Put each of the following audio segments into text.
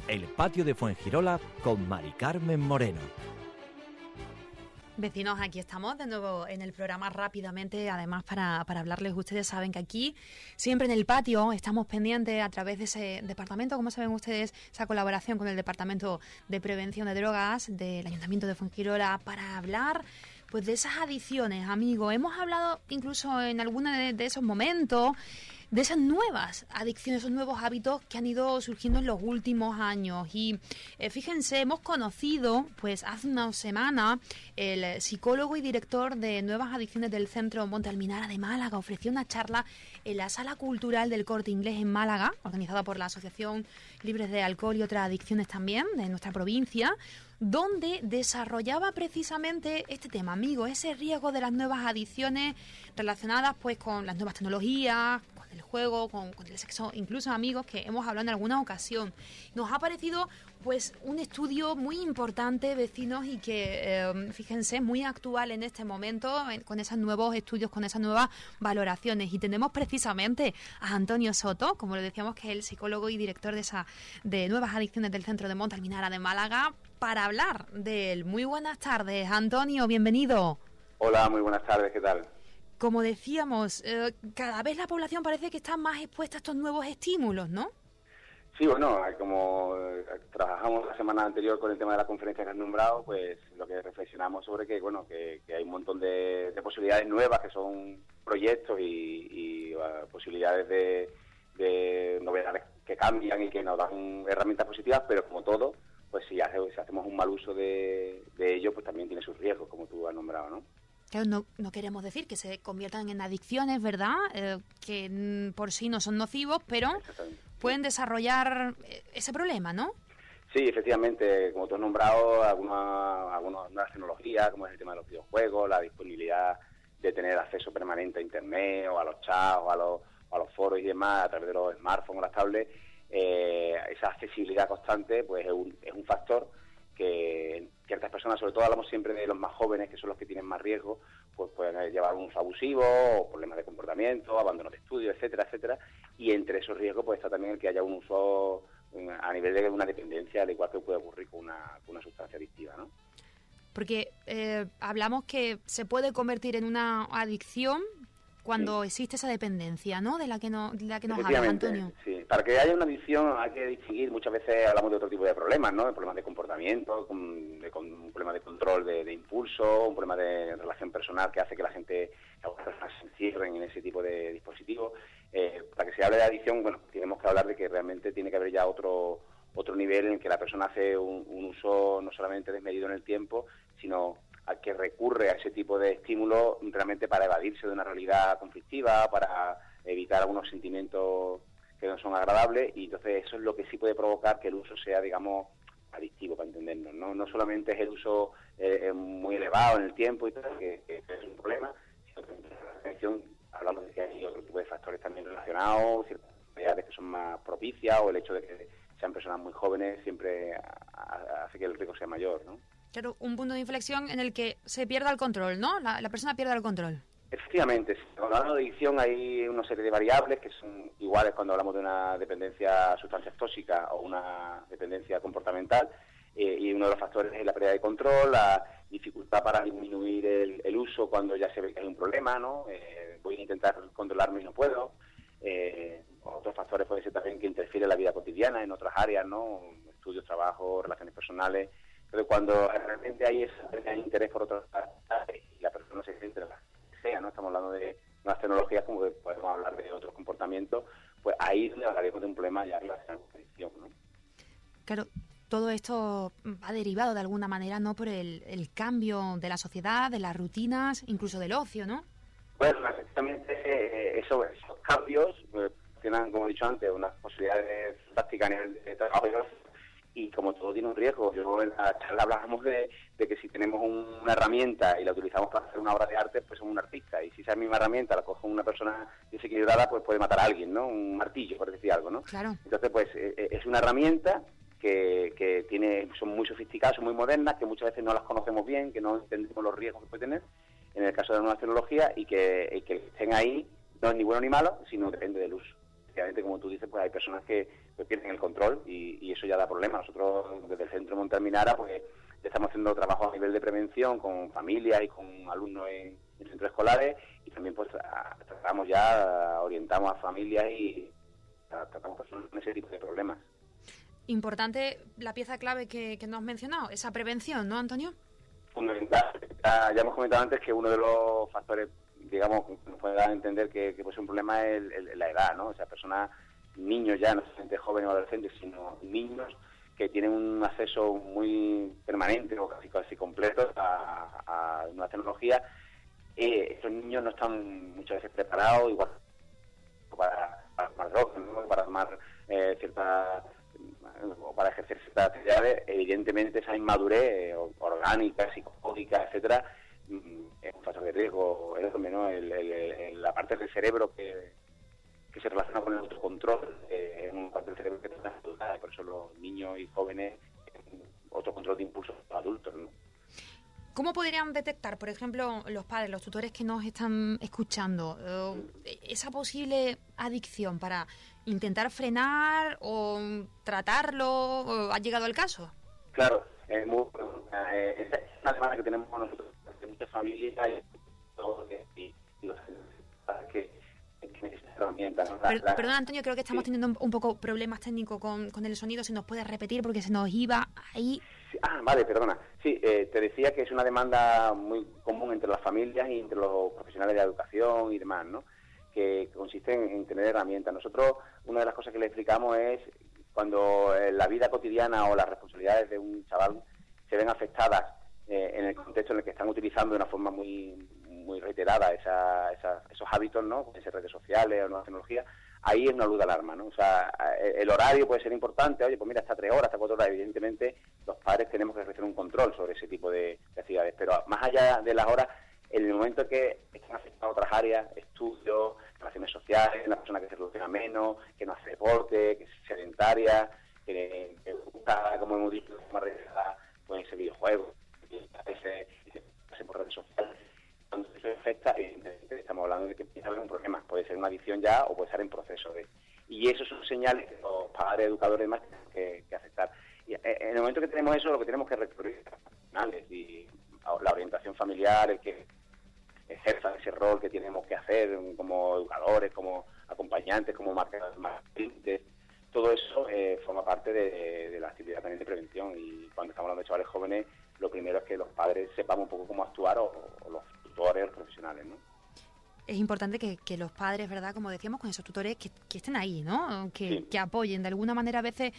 El Patio de Fuengirola con Mari Carmen Moreno. Vecinos, aquí estamos de nuevo en el programa rápidamente, además para hablarles. Ustedes saben que aquí, siempre en el patio, estamos pendientes a través de ese departamento, como saben ustedes, esa colaboración con el Departamento de Prevención de Drogas del Ayuntamiento de Fuengirola para hablar pues de esas adicciones, amigos. Hemos hablado incluso en alguno de esos momentos de esas nuevas adicciones, esos nuevos hábitos que han ido surgiendo en los últimos años. Y fíjense, hemos conocido pues hace una semana el psicólogo y director de Nuevas Adicciones del Centro Monte Alminara de Málaga ofreció una charla en la Sala Cultural del Corte Inglés en Málaga, organizada por la Asociación Libres de Alcohol y otras adicciones también de nuestra provincia, donde desarrollaba precisamente este tema, amigo, ese riesgo de las nuevas adicciones relacionadas pues con las nuevas tecnologías, con el juego, con el sexo, incluso, amigos, que hemos hablado en alguna ocasión. Nos ha parecido pues un estudio muy importante, vecinos, y que, fíjense, muy actual en este momento, con esos nuevos estudios, con esas nuevas valoraciones. Y tenemos precisamente a Antonio Soto, como le decíamos, que es el psicólogo y director de Nuevas Adicciones del Centro de Monte Alminara de Málaga, para hablar de él. Muy buenas tardes, Antonio, bienvenido. Hola, muy buenas tardes, ¿qué tal? Como decíamos, cada vez la población parece que está más expuesta a estos nuevos estímulos, ¿no? Sí, bueno, como trabajamos la semana anterior con el tema de la conferencia que has nombrado, pues lo que reflexionamos sobre que hay un montón de posibilidades nuevas, que son proyectos y posibilidades de novedades que cambian y que nos dan herramientas positivas, pero como todo, pues si hacemos un mal uso de ello, pues también tiene sus riesgos, como tú has nombrado, ¿no? Claro, no queremos decir que se conviertan en adicciones, ¿verdad? Que por sí no son nocivos, pero pueden desarrollar ese problema, ¿no? Sí, efectivamente, como tú has nombrado, algunas nuevas tecnologías, como es el tema de los videojuegos, la disponibilidad de tener acceso permanente a Internet, o a los chats, o a los foros y demás, a través de los smartphones o las tablets, esa accesibilidad constante pues es un factor que ciertas personas, sobre todo hablamos siempre de los más jóvenes, que son los que tienen más riesgo, pues pueden llevar un uso abusivo, o problemas de comportamiento, abandono de estudio, etcétera, etcétera, y entre esos riesgos pues está también el que haya un uso a nivel de una dependencia, al igual que puede ocurrir con una sustancia adictiva, ¿no? Porque hablamos que se puede convertir en una adicción cuando existe esa dependencia, ¿no?, de la que nos habla Antonio. Sí, para que haya una adicción hay que distinguir, muchas veces hablamos de otro tipo de problemas, ¿no?, de problemas de comportamiento, un problema de control de impulso, un problema de relación personal que hace que las personas se encierren en ese tipo de dispositivos. Para que se hable de adicción, bueno, tenemos que hablar de que realmente tiene que haber ya otro nivel en que la persona hace un uso no solamente desmedido en el tiempo, sino al que recurre a ese tipo de estímulos realmente para evadirse de una realidad conflictiva, para evitar algunos sentimientos que no son agradables, y entonces eso es lo que sí puede provocar que el uso sea, digamos, adictivo, para entendernos, ¿no? No solamente es el uso muy elevado en el tiempo y tal, que es un problema, sino que la atención, hablamos de que hay otro tipo de factores también relacionados, ciertas actividades que son más propicias, o el hecho de que sean personas muy jóvenes siempre hace que el riesgo sea mayor, ¿no? Claro, un punto de inflexión en el que se pierda el control, ¿no? La persona pierda el control. Efectivamente, cuando hablamos de adicción hay una serie de variables que son iguales cuando hablamos de una dependencia a sustancias tóxicas o una dependencia comportamental, y uno de los factores es la pérdida de control, la dificultad para disminuir el uso cuando ya se ve que hay un problema, ¿no? Voy a intentar controlarme y no puedo. Otros factores pueden ser también que interfiere en la vida cotidiana, en otras áreas, ¿no? Estudios, trabajo, relaciones personales. Pero cuando realmente hay ese interés por otras áreas y la persona se centra en la que sea, ¿no? Estamos hablando de nuevas tecnologías, como que podemos hablar de otros comportamientos, pues ahí es donde hablaremos de un problema ya relacionado con la adicción, ¿no? Claro, todo esto va derivado de alguna manera, ¿no?, por el cambio de la sociedad, de las rutinas, incluso del ocio, ¿no? Bueno, exactamente esos cambios tienen, como he dicho antes, unas posibilidades prácticas a nivel de trabajo y ocio, y como todo tiene un riesgo. Yo en la charla hablábamos de que si tenemos una herramienta y la utilizamos para hacer una obra de arte, pues somos un artista, y si esa misma herramienta la coge una persona desequilibrada, pues puede matar a alguien, ¿no? Un martillo, por decir algo, ¿no? Claro. Entonces, pues es una herramienta que son muy sofisticadas, son muy modernas, que muchas veces no las conocemos bien, que no entendemos los riesgos que puede tener en el caso de las nuevas tecnologías, y que estén ahí no es ni bueno ni malo, sino depende del uso. desgraciadamente, como tú dices, pues hay personas que pierden el control y eso ya da problemas. Nosotros desde el Centro Monte Alminara pues estamos haciendo trabajo a nivel de prevención con familias y con alumnos en centros escolares, y también pues orientamos a familias y tratamos personas con ese tipo de problemas. Importante la pieza clave que nos has mencionado, esa prevención, ¿no, Antonio? Fundamental. Ya hemos comentado antes que uno de los factores, digamos, que nos puede dar a entender que puede ser un problema es la edad, ¿no? O sea, personas, niños ya, no solamente jóvenes o adolescentes, sino niños que tienen un acceso muy permanente o casi completo a nuevas tecnologías. Estos niños no están muchas veces preparados igual para tomar drogas, ¿no? Para tomar o para ejercer ciertas actividades. Evidentemente esa inmadurez orgánica, psicológica, etcétera, es un factor de riesgo enorme, ¿no? La parte del cerebro que se relaciona con el autocontrol es una parte del cerebro que está estudiada, por eso los niños y jóvenes otro control de impulsos adultos, ¿no? ¿Cómo podrían detectar, por ejemplo, los padres, los tutores que nos están escuchando, esa posible adicción para intentar frenar o tratarlo? ¿Ha llegado el caso? Claro, es una demanda que tenemos nosotros de muchas familias y los que necesitan herramientas, ¿no? Perdón, Antonio, creo que estamos teniendo un poco problemas técnicos con el sonido. Si nos puedes repetir porque se nos iba ahí. Vale, perdona. Sí, te decía que es una demanda muy común entre las familias y entre los profesionales de la educación y demás, ¿no? Que consiste en tener herramientas. Nosotros, una de las cosas que le explicamos es cuando la vida cotidiana o las responsabilidades de un chaval se ven afectadas en el contexto en el que están utilizando de una forma muy reiterada esos hábitos, ¿no? Pueden ser redes sociales o nuevas tecnologías. Ahí es una luz de alarma, ¿no? O sea, el horario puede ser importante. Oye, pues mira, hasta 3 horas, hasta 4 horas. Evidentemente, los padres tenemos que ejercer un control sobre ese tipo de actividades. Pero más allá de las horas, en el momento que están afectadas otras áreas, estudios, relaciones sociales, una persona que se relaciona menos, que no hace deporte, que es sedentaria, que gusta, como hemos dicho, más realizada, pueden ser videojuegos, por redes sociales. Cuando eso afecta, evidentemente estamos hablando de que empieza a haber un problema. Puede ser una adicción ya o puede estar en proceso de... Y eso son señales que los padres, educadores y demás tienen que aceptar. Y en el momento que tenemos eso, lo que tenemos que recurrir a profesionales y a la orientación familiar, el que ejerza ese rol que tenemos que hacer como educadores, como acompañantes, como marketing, todo eso forma parte de la actividad también de prevención. Y cuando estamos hablando de chavales jóvenes, lo primero es que los padres sepamos un poco cómo actuar o los tutores, los profesionales, ¿no? Es importante que los padres, ¿verdad?, como decíamos, con esos tutores que estén ahí, ¿no? Que apoyen. De alguna manera, a veces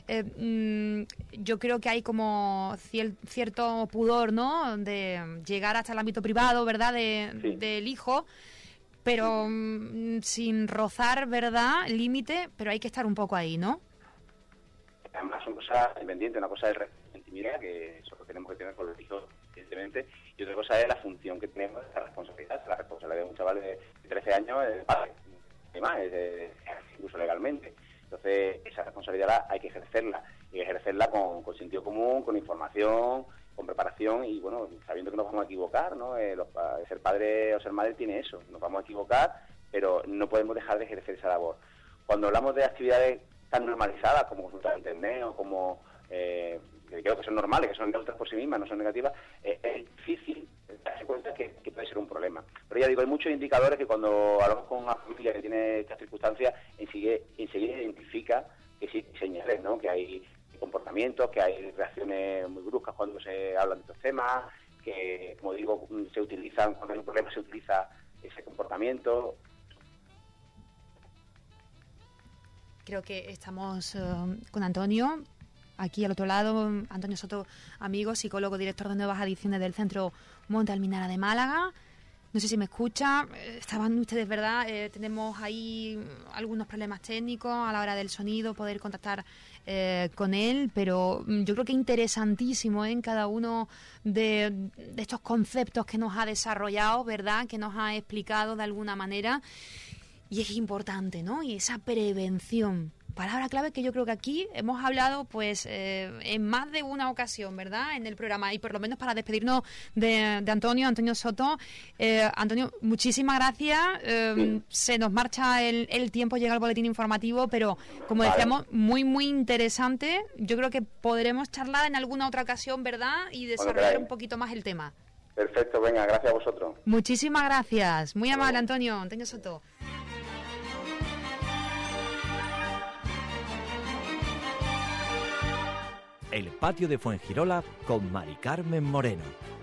yo creo que hay como cierto pudor, ¿no?, de llegar hasta el ámbito privado, ¿verdad?, del hijo, pero sin rozar, ¿verdad?, límite, pero hay que estar un poco ahí, ¿no? Además son cosas independientes. Una cosa es la intimidad, que eso lo tenemos que tener con los hijos, evidentemente, y otra cosa es la función que tenemos, la responsabilidad de un chaval de 13 años, es padre, y más, incluso legalmente. Entonces, esa responsabilidad hay que ejercerla, y ejercerla con sentido común, con información, con preparación, y bueno, sabiendo que nos vamos a equivocar, ¿no? Ser padre o ser madre tiene eso, nos vamos a equivocar, pero no podemos dejar de ejercer esa labor. Cuando hablamos de actividades tan normalizadas como consultas de internet o como que creo que son normales, que son neutras por sí mismas, no son negativas, es difícil darse cuenta que puede ser un problema. Pero ya digo, hay muchos indicadores que cuando hablamos con una familia que tiene estas circunstancias, enseguida identifica que sí hay señales, ¿no? Que hay comportamientos, que hay reacciones muy bruscas cuando se hablan de estos temas, que, como digo, se utilizan, cuando hay un problema se utiliza ese comportamiento. Creo que estamos con Antonio, aquí al otro lado. Antonio Soto, amigo, psicólogo, director de nuevas adicciones del Centro Monte Alminara de Málaga. No sé si me escucha. Estaban ustedes, ¿verdad? Tenemos ahí algunos problemas técnicos a la hora del sonido, poder contactar con él, pero yo creo que interesantísimo en cada uno de estos conceptos que nos ha desarrollado, ¿verdad? Que nos ha explicado de alguna manera. Y es importante, ¿no? Y esa prevención palabra clave que yo creo que aquí hemos hablado pues en más de una ocasión, ¿verdad?, en el programa, y por lo menos para despedirnos de Antonio Soto. Antonio, muchísimas gracias. Se nos marcha el tiempo, llega el boletín informativo, pero como decíamos, muy, muy interesante. Yo creo que podremos charlar en alguna otra ocasión, ¿verdad?, y desarrollar un poquito más el tema. Perfecto, venga, gracias a vosotros. Muchísimas gracias. Muy amable, Antonio Soto. El patio de Fuengirola con Mari Carmen Moreno.